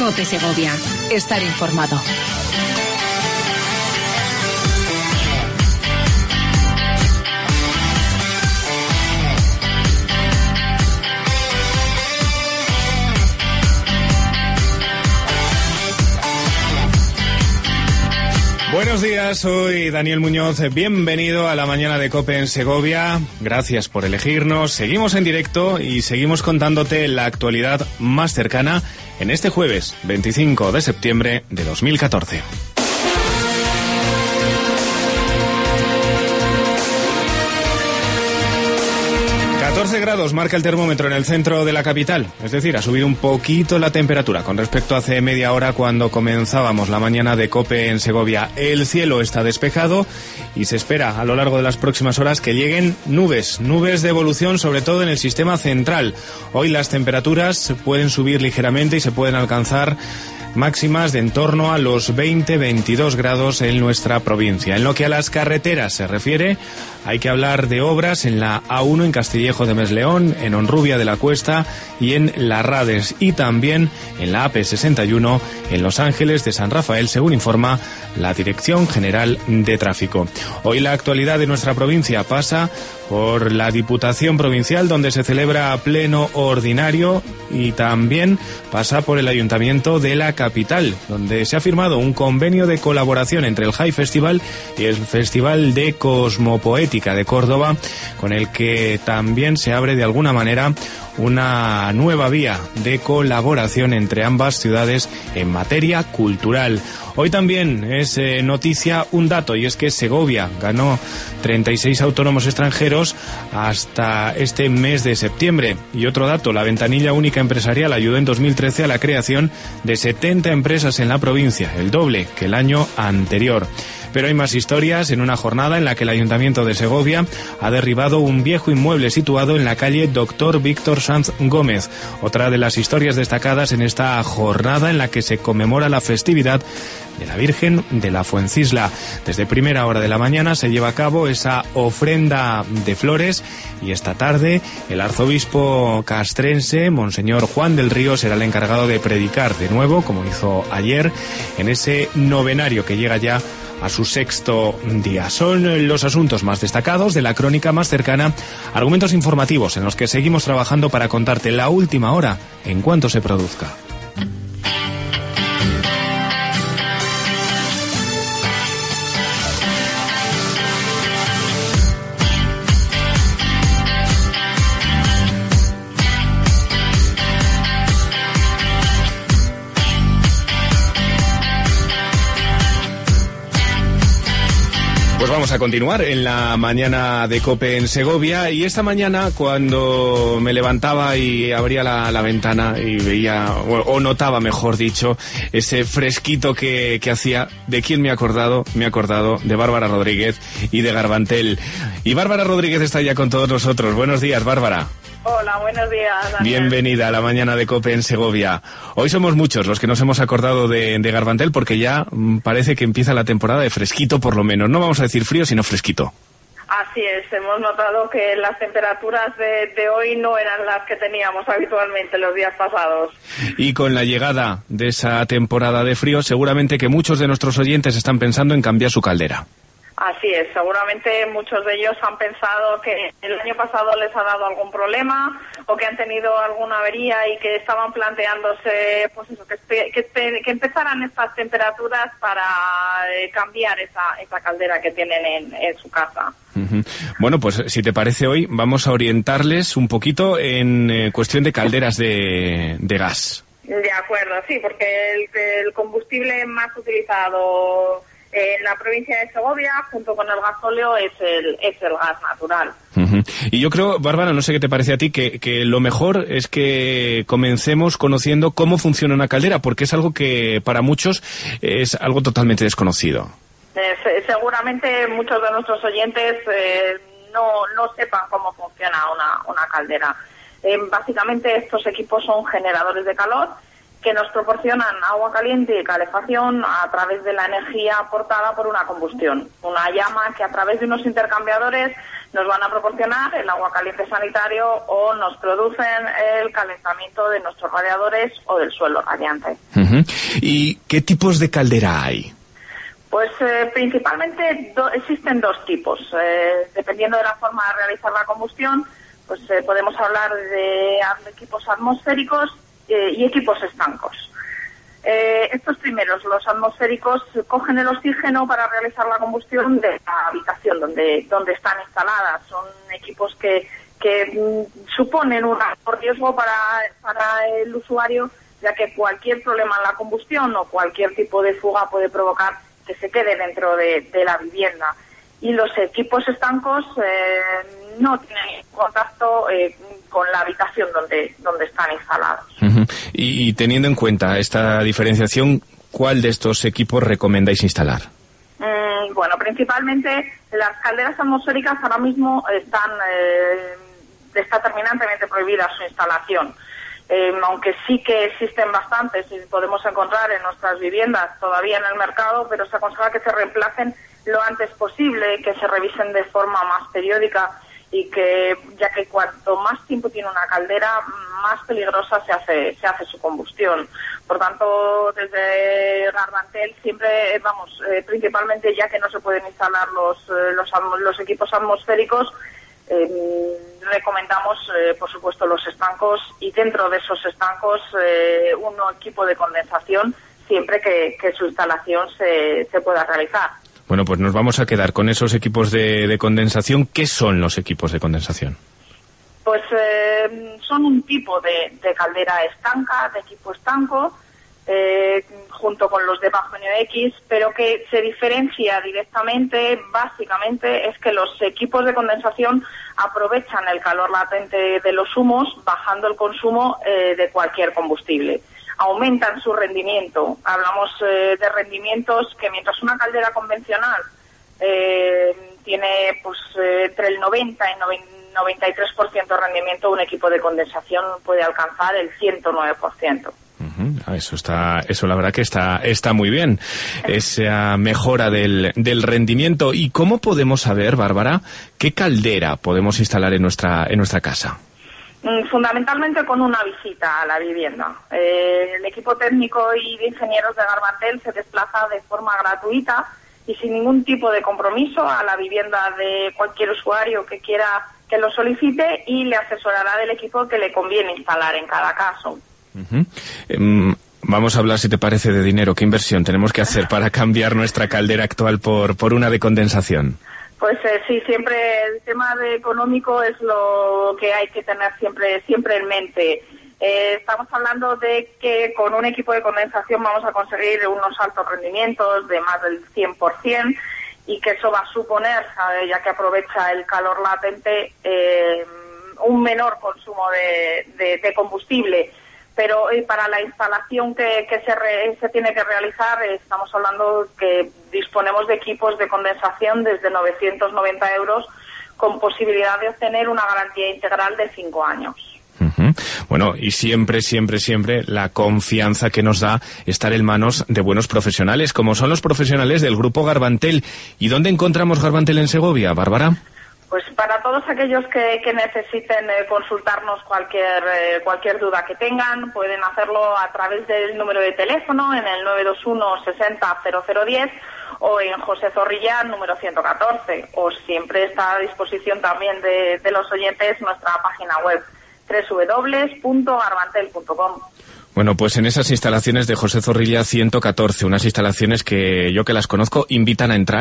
COPE Segovia. Estar informado. Buenos días, soy Daniel Muñoz, bienvenido a la mañana de COPE en Segovia, gracias por elegirnos, seguimos en directo y seguimos contándote la actualidad más cercana en este jueves 25 de septiembre de 2014. 14 grados marca el termómetro en el centro de la capital, es decir, ha subido un poquito la temperatura con respecto a hace media hora cuando comenzábamos la mañana de COPE en Segovia. El cielo está despejado y se espera a lo largo de las próximas horas que lleguen nubes de evolución, sobre todo en el sistema central. Hoy las temperaturas pueden subir ligeramente y se pueden alcanzar máximas de en torno a los 20-22 grados en nuestra provincia. En lo que a las carreteras se refiere, hay que hablar de obras en la A1 en Castillejo de Mesleón, en Honrubia de la Cuesta y en Las Rades, y también en la AP61 en Los Ángeles de San Rafael, según informa la Dirección General de Tráfico. Hoy la actualidad de nuestra provincia pasa por la Diputación Provincial, donde se celebra pleno ordinario, y también pasa por el Ayuntamiento de la capital, donde se ha firmado un convenio de colaboración entre el High Festival y el Festival de Cosmopoética de Córdoba, con el que también se abre de alguna manera una nueva vía de colaboración entre ambas ciudades en materia cultural. Hoy también es noticia un dato, y es que Segovia ganó 36 autónomos extranjeros hasta este mes de septiembre. Y otro dato, la ventanilla única empresarial ayudó en 2013 a la creación de 70 empresas en la provincia, el doble que el año anterior. Pero hay más historias en una jornada en la que el Ayuntamiento de Segovia ha derribado un viejo inmueble situado en la calle Dr. Víctor Sanz Gómez. Otra de las historias destacadas en esta jornada en la que se conmemora la festividad de la Virgen de la Fuencisla. Desde primera hora de la mañana se lleva a cabo esa ofrenda de flores, y esta tarde el arzobispo castrense, Monseñor Juan del Río, será el encargado de predicar de nuevo, como hizo ayer, en ese novenario que llega ya a su sexto día. Son los asuntos más destacados de la crónica más cercana, argumentos informativos en los que seguimos trabajando para contarte la última hora en cuanto se produzca. Vamos a continuar en la mañana de COPE en Segovia, y esta mañana cuando me levantaba y abría la ventana y veía, o notaba mejor dicho, ese fresquito que hacía, ¿de quién me he acordado? Me he acordado de Bárbara Rodríguez y de Garbantel. Y Bárbara Rodríguez está ya con todos nosotros. Buenos días, Bárbara. Hola, buenos días, Daniel. Bienvenida a la mañana de COPE en Segovia. Hoy somos muchos los que nos hemos acordado de Garbantel, porque ya parece que empieza la temporada de fresquito, por lo menos. No vamos a decir frío, sino fresquito. Así es, hemos notado que las temperaturas de hoy no eran las que teníamos habitualmente los días pasados. Y con la llegada de esa temporada de frío, seguramente que muchos de nuestros oyentes están pensando en cambiar su caldera. Así es, seguramente muchos de ellos han pensado que el año pasado les ha dado algún problema o que han tenido alguna avería y que estaban planteándose, pues eso, que empezaran estas temperaturas para cambiar esa caldera que tienen en su casa. Uh-huh. Bueno, pues si te parece, hoy vamos a orientarles un poquito en cuestión de calderas de gas. De acuerdo, sí, porque el combustible más utilizado en la provincia de Segovia, junto con el gasóleo, es el gas natural. Uh-huh. Y yo creo, Bárbara, no sé qué te parece a ti, que lo mejor es que comencemos conociendo cómo funciona una caldera, porque es algo que para muchos es algo totalmente desconocido. Seguramente muchos de nuestros oyentes no sepan cómo funciona una caldera. Básicamente estos equipos son generadores de calor que nos proporcionan agua caliente y calefacción a través de la energía aportada por una combustión. Una llama que a través de unos intercambiadores nos van a proporcionar el agua caliente sanitario o nos producen el calentamiento de nuestros radiadores o del suelo radiante. ¿Y qué tipos de caldera hay? Pues principalmente existen dos tipos. Dependiendo de la forma de realizar la combustión, pues podemos hablar de equipos atmosféricos y equipos estancos. Estos primeros, los atmosféricos, cogen el oxígeno para realizar la combustión de la habitación donde están instaladas. Son equipos que suponen un riesgo para el usuario, ya que cualquier problema en la combustión o cualquier tipo de fuga puede provocar que se quede dentro de la vivienda. Y los equipos estancos no tienen contacto con la habitación donde están instalados. Y teniendo en cuenta esta diferenciación, ¿cuál de estos equipos recomendáis instalar? Bueno, principalmente las calderas atmosféricas ahora mismo está terminantemente prohibida su instalación. Aunque sí que existen bastantes y podemos encontrar en nuestras viviendas todavía en el mercado, pero se aconseja que se reemplacen lo antes posible, que se revisen de forma más periódica y ya que cuanto más tiempo tiene una caldera, más peligrosa se hace su combustión. Por tanto, desde Garbantel siempre principalmente ya que no se pueden instalar los equipos atmosféricos, recomendamos por supuesto los estancos, y dentro de esos estancos un equipo de condensación siempre que su instalación se pueda realizar. Bueno, pues nos vamos a quedar con esos equipos de condensación. ¿Qué son los equipos de condensación? Pues son un tipo de caldera estanca, de equipo estanco, junto con los de bajo NOx, pero que se diferencia directamente, básicamente, es que los equipos de condensación aprovechan el calor latente de los humos, bajando el consumo de cualquier combustible. Aumentan su rendimiento. Hablamos de rendimientos que mientras una caldera convencional tiene pues entre el 90 y 93% de rendimiento, un equipo de condensación puede alcanzar el 109%. Eso la verdad que está muy bien, esa mejora del rendimiento. ¿Y cómo podemos saber, Bárbara, qué caldera podemos instalar en nuestra casa? Fundamentalmente con una visita a la vivienda. El equipo técnico y de ingenieros de Garbantel se desplaza de forma gratuita y sin ningún tipo de compromiso a la vivienda de cualquier usuario que quiera que lo solicite, y le asesorará del equipo que le conviene instalar en cada caso. Vamos a hablar, si te parece, de dinero. ¿Qué inversión tenemos que hacer para cambiar nuestra caldera actual por una de condensación? Pues sí, siempre el tema de económico es lo que hay que tener siempre en mente. Estamos hablando de que con un equipo de condensación vamos a conseguir unos altos rendimientos de más del 100%, y que eso va a suponer, ya que aprovecha el calor latente, un menor consumo de combustible. Pero para la instalación que se tiene que realizar, estamos hablando que disponemos de equipos de condensación desde 990 euros, con posibilidad de obtener una garantía integral de 5 años. Bueno, y siempre la confianza que nos da estar en manos de buenos profesionales, como son los profesionales del Grupo Garbantel. ¿Y dónde encontramos Garbantel en Segovia, Bárbara? Pues para todos aquellos que necesiten consultarnos cualquier duda que tengan, pueden hacerlo a través del número de teléfono en el 921 60 0010 o en José Zorrilla número 114. O siempre está a disposición también de los oyentes nuestra página web www.garbantel.com. Bueno, pues en esas instalaciones de José Zorrilla 114, unas instalaciones que yo que las conozco invitan a entrar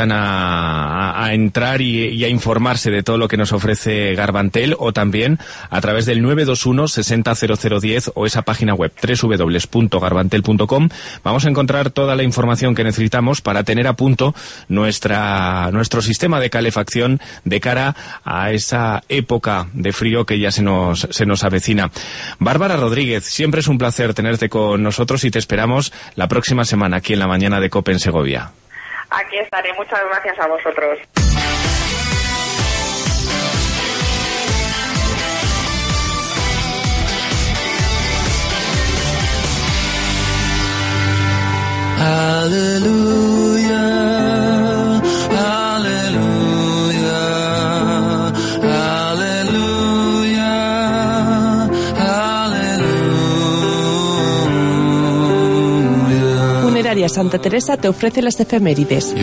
y a informarse de todo lo que nos ofrece Garbantel, o también a través del 921 60 0010 o esa página web www.garbantel.com. Vamos a encontrar toda la información que necesitamos para tener a punto nuestro sistema de calefacción de cara a esa época de frío que ya se nos avecina. Bárbara Rodríguez, siempre es un placer tenerte con nosotros y te esperamos la próxima semana aquí en la mañana de COPE en Segovia. Aquí estaré. Muchas gracias a vosotros. Funeraria Santa Teresa te ofrece las efemérides.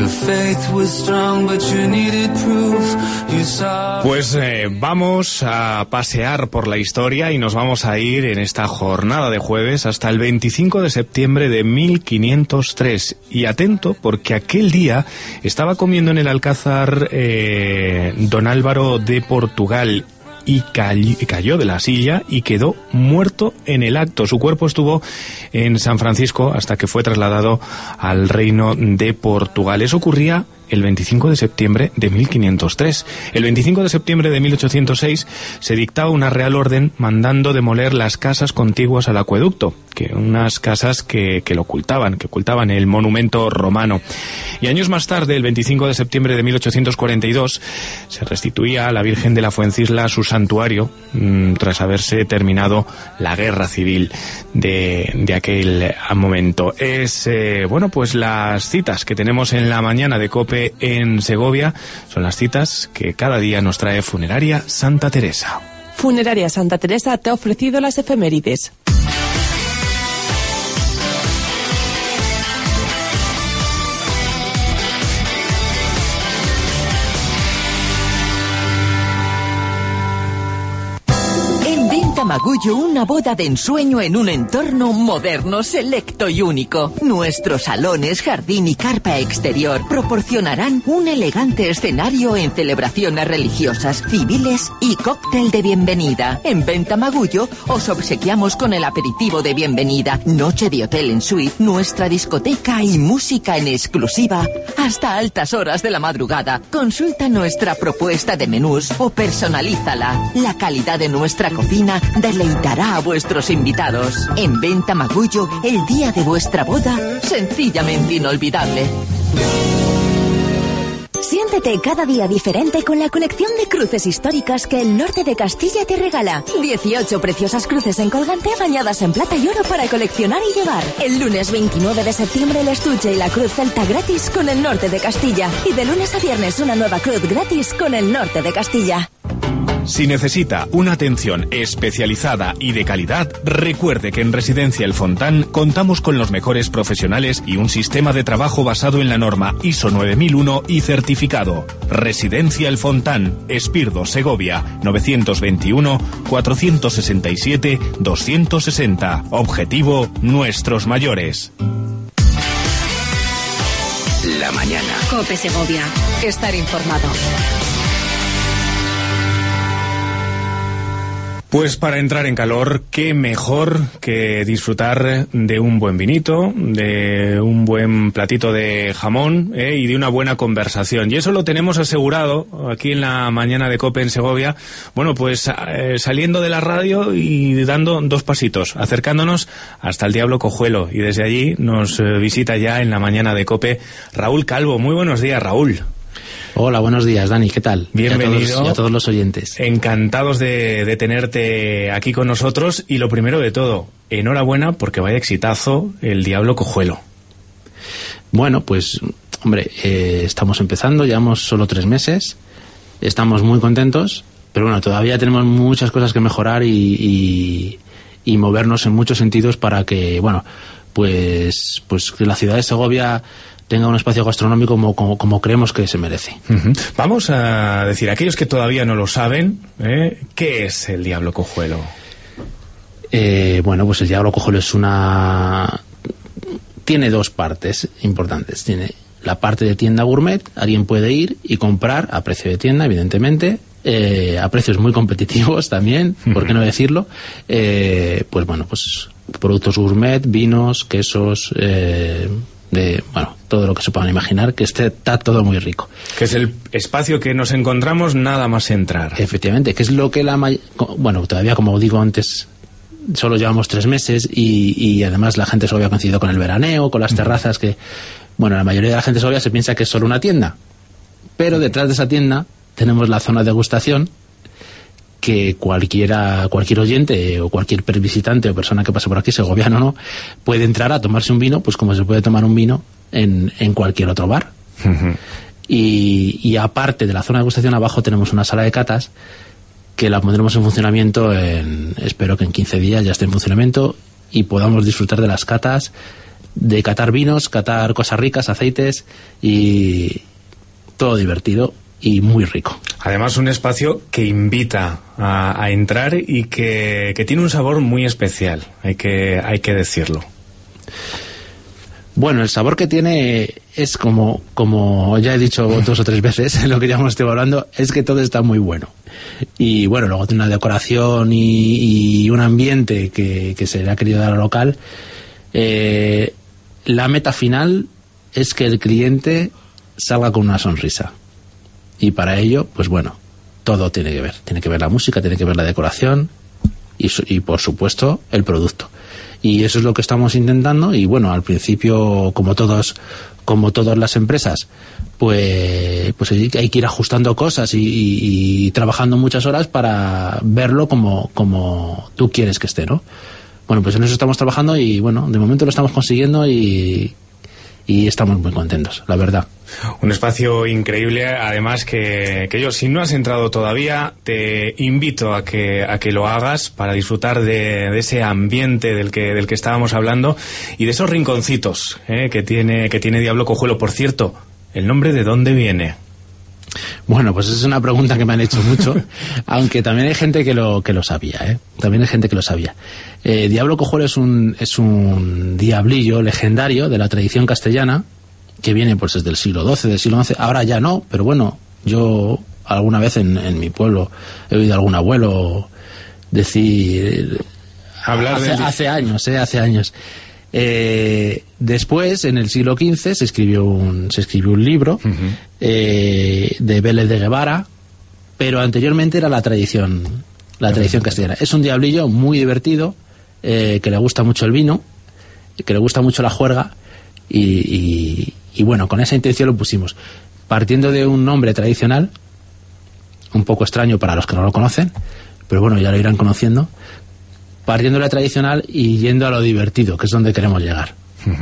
Pues vamos a pasear por la historia y nos vamos a ir en esta jornada de jueves hasta el 25 de septiembre de 1503. Y atento, porque aquel día estaba comiendo en el Alcázar don Álvaro de Portugal y cayó de la silla y quedó muerto en el acto. Su cuerpo estuvo en San Francisco hasta que fue trasladado al Reino de Portugal. Eso ocurría el 25 de septiembre de 1503. El 25 de septiembre de 1806 se dictaba una real orden mandando demoler las casas contiguas al acueducto, que unas casas que ocultaban el monumento romano. Y años más tarde, el 25 de septiembre de 1842, se restituía a la Virgen de la Fuencisla su santuario tras haberse terminado la guerra civil de aquel momento. Es, pues las citas que tenemos en la mañana de COPE en Segovia son las citas que cada día nos trae Funeraria Santa Teresa. Funeraria Santa Teresa te ha ofrecido las efemérides. Magullo, una boda de ensueño en un entorno moderno, selecto y único. Nuestros salones, jardín y carpa exterior proporcionarán un elegante escenario en celebraciones religiosas, civiles y cóctel de bienvenida. En Venta Magullo os obsequiamos con el aperitivo de bienvenida, noche de hotel en suite, nuestra discoteca y música en exclusiva hasta altas horas de la madrugada. Consulta nuestra propuesta de menús o personalízala. La calidad de nuestra cocina deleitará a vuestros invitados. En Venta Magullo, el día de vuestra boda, sencillamente inolvidable. Siéntete cada día diferente con la colección de cruces históricas que el Norte de Castilla te regala. 18 preciosas cruces en colgante bañadas en plata y oro para coleccionar y llevar. El lunes 29 de septiembre el estuche y la cruz celta gratis con el Norte de Castilla. Y de lunes a viernes una nueva cruz gratis con el Norte de Castilla. Si necesita una atención especializada y de calidad, recuerde que en Residencia El Fontán contamos con los mejores profesionales y un sistema de trabajo basado en la norma ISO 9001 y certificado. Residencia El Fontán, Espirdo, Segovia, 921-467-260. Objetivo, nuestros mayores. La mañana. COPE Segovia. Estar informado. Pues para entrar en calor, qué mejor que disfrutar de un buen vinito, de un buen platito de jamón y de una buena conversación. Y eso lo tenemos asegurado aquí en la mañana de COPE en Segovia. Bueno, pues saliendo de la radio y dando dos pasitos, acercándonos hasta el Diablo Cojuelo. Y desde allí nos visita ya en la mañana de COPE Raúl Calvo. Muy buenos días, Raúl. Hola, buenos días, Dani, ¿qué tal? Bienvenido. Y a todos los oyentes. Encantados de tenerte aquí con nosotros. Y lo primero de todo, enhorabuena porque vaya exitazo el Diablo Cojuelo. Bueno, pues, hombre, estamos empezando, llevamos solo 3 meses, estamos muy contentos, pero bueno, todavía tenemos muchas cosas que mejorar y movernos en muchos sentidos para que, bueno, pues que la ciudad de Segovia tenga un espacio gastronómico como creemos que se merece. Uh-huh. Vamos a decir, aquellos que todavía no lo saben, ¿qué es el Diablo Cojuelo? Bueno, pues el Diablo Cojuelo tiene 2 partes importantes. Tiene la parte de tienda gourmet, alguien puede ir y comprar a precio de tienda, evidentemente, a precios muy competitivos también, ¿por qué no decirlo? Pues bueno, pues productos gourmet, vinos, quesos, todo lo que se puedan imaginar, que está todo muy rico. Que es el espacio que nos encontramos nada más entrar. Efectivamente, que es lo que todavía, como digo antes, solo llevamos 3 meses y además la gente solo había coincidido con el veraneo, con las terrazas, que, bueno, la mayoría de la gente solo se piensa que es solo una tienda, pero detrás de esa tienda tenemos la zona de degustación, que cualquier oyente o cualquier visitante o persona que pase por aquí, segoviano no, puede entrar a tomarse un vino, pues como se puede tomar un vino en cualquier otro bar. Uh-huh. Y aparte de la zona de degustación, abajo tenemos una sala de catas que la pondremos en funcionamiento espero que en 15 días ya esté en funcionamiento y podamos disfrutar de las catas de catar vinos, catar cosas ricas, aceites y todo divertido y muy rico. Además, un espacio que invita a entrar y que tiene un sabor muy especial, hay que decirlo. Bueno, el sabor que tiene es como ya he dicho 2 o 3 veces, lo que ya hemos estado hablando, es que todo está muy bueno. Y bueno, luego tiene una decoración y un ambiente que se le ha querido dar al local. La meta final es que el cliente salga con una sonrisa. Y para ello, pues bueno, todo tiene que ver. Tiene que ver la música, tiene que ver la decoración y por supuesto, el producto. Y eso es lo que estamos intentando. Y bueno, al principio, como todas las empresas, pues hay que ir ajustando cosas y trabajando muchas horas para verlo como tú quieres que esté, ¿no? Bueno, pues en eso estamos trabajando y bueno, de momento lo estamos consiguiendo y estamos muy contentos, la verdad. Un espacio increíble, además que yo, si no has entrado todavía, te invito a que lo hagas para disfrutar de ese ambiente del que estábamos hablando y de esos rinconcitos que tiene Diablo Cojuelo. Por cierto, ¿el nombre de dónde viene? Bueno, pues es una pregunta que me han hecho mucho, aunque también hay gente que lo sabía, También hay gente que lo sabía. Diablo Cojuelo es un diablillo legendario de la tradición castellana que viene pues desde el siglo XII, del siglo XI. Ahora ya no, pero bueno, yo alguna vez en mi pueblo he oído a algún abuelo decir hace años. Después, en el siglo XV, se escribió un libro de Vélez de Guevara, pero anteriormente era la tradición castellana. Es un diablillo muy divertido, que le gusta mucho el vino, que le gusta mucho la juerga y bueno, con esa intención lo pusimos, partiendo de un nombre tradicional, un poco extraño para los que no lo conocen, pero bueno, ya lo irán conociendo. Partiendo de la tradicional y yendo a lo divertido, que es donde queremos llegar.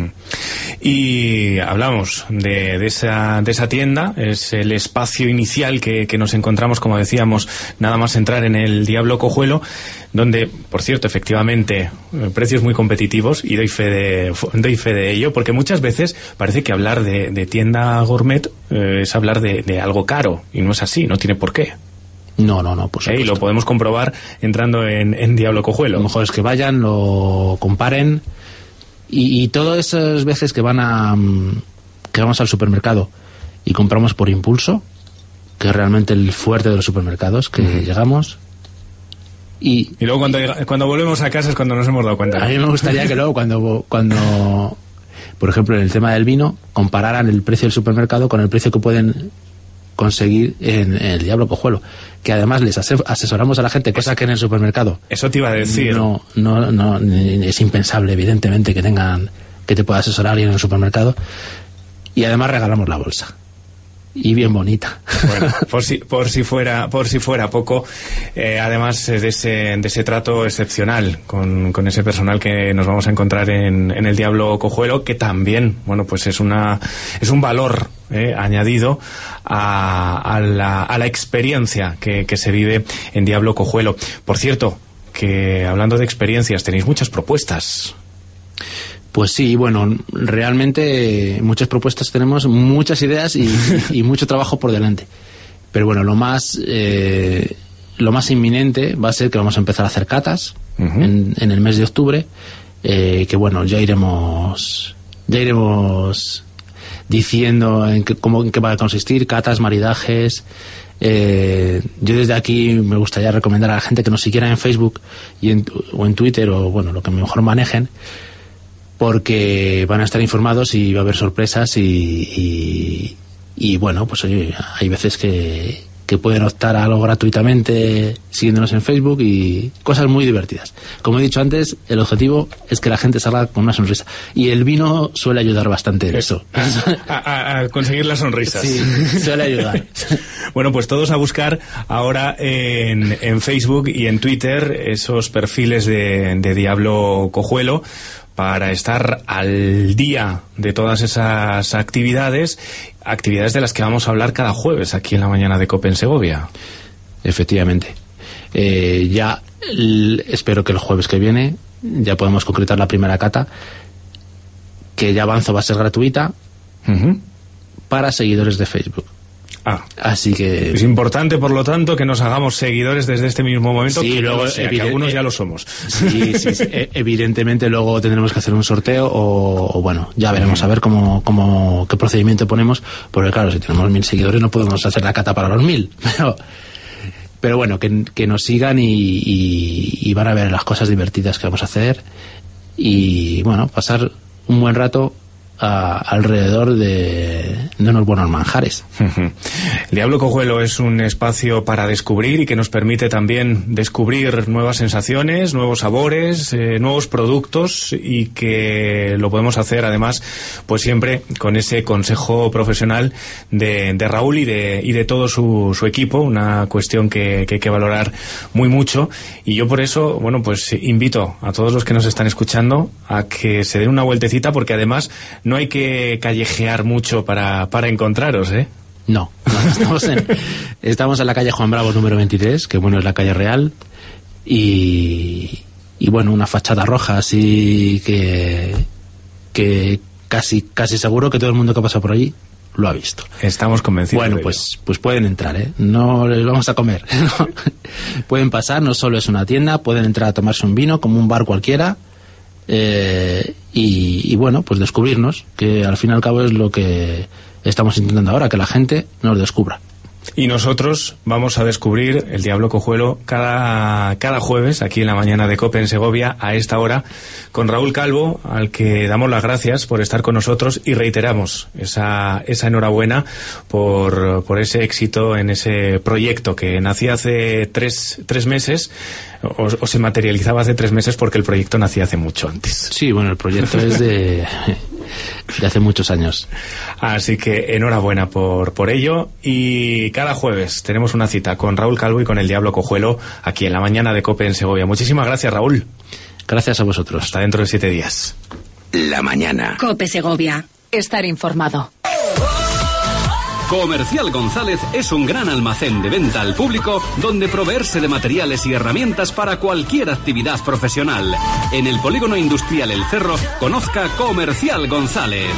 Y hablamos de esa tienda, es el espacio inicial que nos encontramos, como decíamos, nada más entrar en el Diablo Cojuelo, donde, por cierto, efectivamente, precios muy competitivos, y doy fe de ello, porque muchas veces parece que hablar de tienda gourmet es hablar de algo caro, y no es así, no tiene por qué. No, por supuesto. Y lo podemos comprobar entrando en Diablo Cojuelo. Lo mejor es que vayan, lo comparen y todas esas veces que vamos al supermercado y compramos por impulso, que es realmente el fuerte de los supermercados, que llegamos y luego cuando volvemos a casa es cuando nos hemos dado cuenta. A mí me gustaría que luego cuando por ejemplo en el tema del vino compararan el precio del supermercado con el precio que pueden conseguir en el Diablo Cojuelo, que además les asesoramos a la gente, cosa que en el supermercado eso te iba a decir, no es impensable, evidentemente, que te pueda asesorar alguien en el supermercado, y además regalamos la bolsa y bien bonita. Bueno, por si fuera poco, además de ese trato excepcional con ese personal que nos vamos a encontrar en el Diablo Cojuelo, que también, bueno, pues es un valor añadido a la experiencia que se vive en Diablo Cojuelo. Por cierto, que hablando de experiencias, tenéis muchas propuestas. Pues sí, bueno, realmente muchas propuestas tenemos, muchas ideas y mucho trabajo por delante. Pero bueno, lo más inminente va a ser que vamos a empezar a hacer catas en el mes de octubre, que bueno, ya iremos diciendo en qué va a consistir, catas, maridajes. Yo desde aquí me gustaría recomendar a la gente que nos siguiera en Facebook o en Twitter, o bueno, lo que mejor manejen, porque van a estar informados y va a haber sorpresas y bueno, pues oye, hay veces que pueden optar a algo gratuitamente siguiéndonos en Facebook y cosas muy divertidas. Como he dicho antes, el objetivo es que la gente salga con una sonrisa, y el vino suele ayudar bastante en eso. A conseguir las sonrisas. Sí, suele ayudar. Bueno, pues todos a buscar ahora en Facebook y en Twitter esos perfiles de Diablo Cojuelo, para estar al día de todas esas actividades de las que vamos a hablar cada jueves aquí en la mañana de COPE en Segovia. Efectivamente. Ya espero que el jueves que viene ya podemos concretar la primera cata, que ya avanzo va a ser gratuita para seguidores de Facebook. Así que es importante, por lo tanto, que nos hagamos seguidores desde este mismo momento. Sí, que luego que algunos ya lo somos. Sí, evidentemente luego tendremos que hacer un sorteo o bueno, ya veremos a ver qué procedimiento ponemos, porque claro, si tenemos 1000 seguidores no podemos hacer la cata para los 1000, pero bueno, que nos sigan y van a ver las cosas divertidas que vamos a hacer y bueno, pasar un buen rato alrededor de unos buenos manjares. El Diablo Cojuelo es un espacio para descubrir y que nos permite también descubrir nuevas sensaciones, nuevos sabores, nuevos productos, y que lo podemos hacer además pues siempre con ese consejo profesional de Raúl y de todo su equipo, una cuestión que hay que valorar muy mucho, y yo por eso, bueno, pues invito a todos los que nos están escuchando a que se den una vueltecita, porque además no hay que callejear mucho para encontraros, ¿eh? No, estamos en la calle Juan Bravo número 23, que bueno, es la calle real, y bueno, una fachada roja, así que casi seguro que todo el mundo que pasa por allí lo ha visto. Estamos convencidos. Bueno, pues pueden entrar, ¿eh? No les vamos a comer. Pueden pasar, no solo es una tienda, pueden entrar a tomarse un vino como un bar cualquiera. Y bueno, pues descubrirnos, que al fin y al cabo es lo que estamos intentando ahora, que la gente nos descubra. Y nosotros vamos a descubrir el Diablo Cojuelo cada jueves aquí en la mañana de COPE en Segovia a esta hora con Raúl Calvo, al que damos las gracias por estar con nosotros y reiteramos esa enhorabuena por ese éxito en ese proyecto que nacía hace tres meses o se materializaba hace 3 meses, porque el proyecto nacía hace mucho antes. Sí, bueno, el proyecto es de hace muchos años. Así que enhorabuena por ello, y cada jueves tenemos una cita con Raúl Calvo y con el Diablo Cojuelo aquí en la mañana de COPE en Segovia. Muchísimas gracias, Raúl. Gracias a vosotros. Hasta dentro de 7 días. La mañana. COPE Segovia. Estar informado. Comercial González es un gran almacén de venta al público donde proveerse de materiales y herramientas para cualquier actividad profesional. En el Polígono Industrial El Cerro, conozca Comercial González.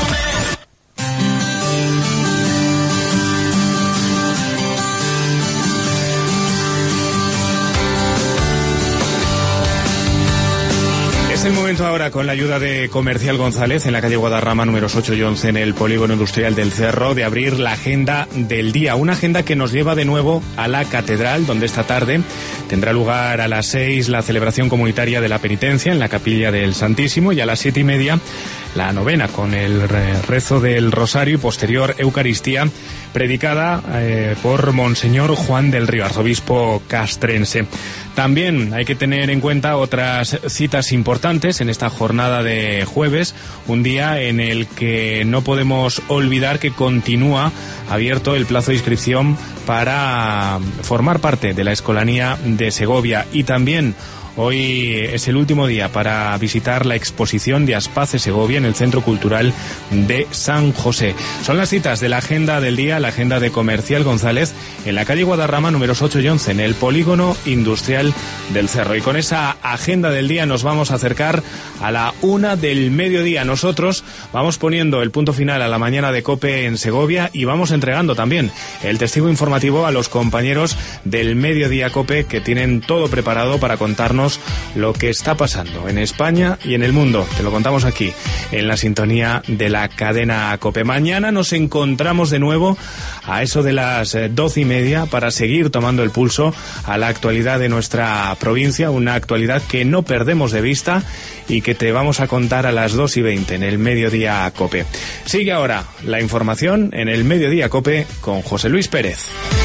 Es el momento ahora, con la ayuda de Comercial González en la calle Guadarrama números 8 y 11 en el Polígono Industrial del Cerro, de abrir la agenda del día. Una agenda que nos lleva de nuevo a la catedral, donde esta tarde tendrá lugar a las 6 la celebración comunitaria de la penitencia en la capilla del Santísimo, y a las 7:30 la novena con el rezo del Rosario y posterior Eucaristía predicada por Monseñor Juan del Río, arzobispo castrense. También hay que tener en cuenta otras citas importantes en esta jornada de jueves, un día en el que no podemos olvidar que continúa abierto el plazo de inscripción para formar parte de la Escolanía de Segovia, y también hoy es el último día para visitar la exposición de Aspace Segovia en el Centro Cultural de San José. Son las citas de la agenda del día, la agenda de Comercial González, en la calle Guadarrama números 8 y 11 en el Polígono Industrial del Cerro. Y con esa agenda del día nos vamos a acercar a la 1 del mediodía. Nosotros vamos poniendo el punto final a la mañana de COPE en Segovia y vamos entregando también el testigo informativo a los compañeros del Mediodía COPE, que tienen todo preparado para contarnos lo que está pasando en España y en el mundo. Te lo contamos aquí, en la sintonía de la cadena COPE. Mañana nos encontramos de nuevo a eso de las 12:30 para seguir tomando el pulso a la actualidad de nuestra provincia, una actualidad que no perdemos de vista y que te vamos a contar a las 2:20 en el Mediodía COPE. Sigue ahora la información en el Mediodía COPE con José Luis Pérez.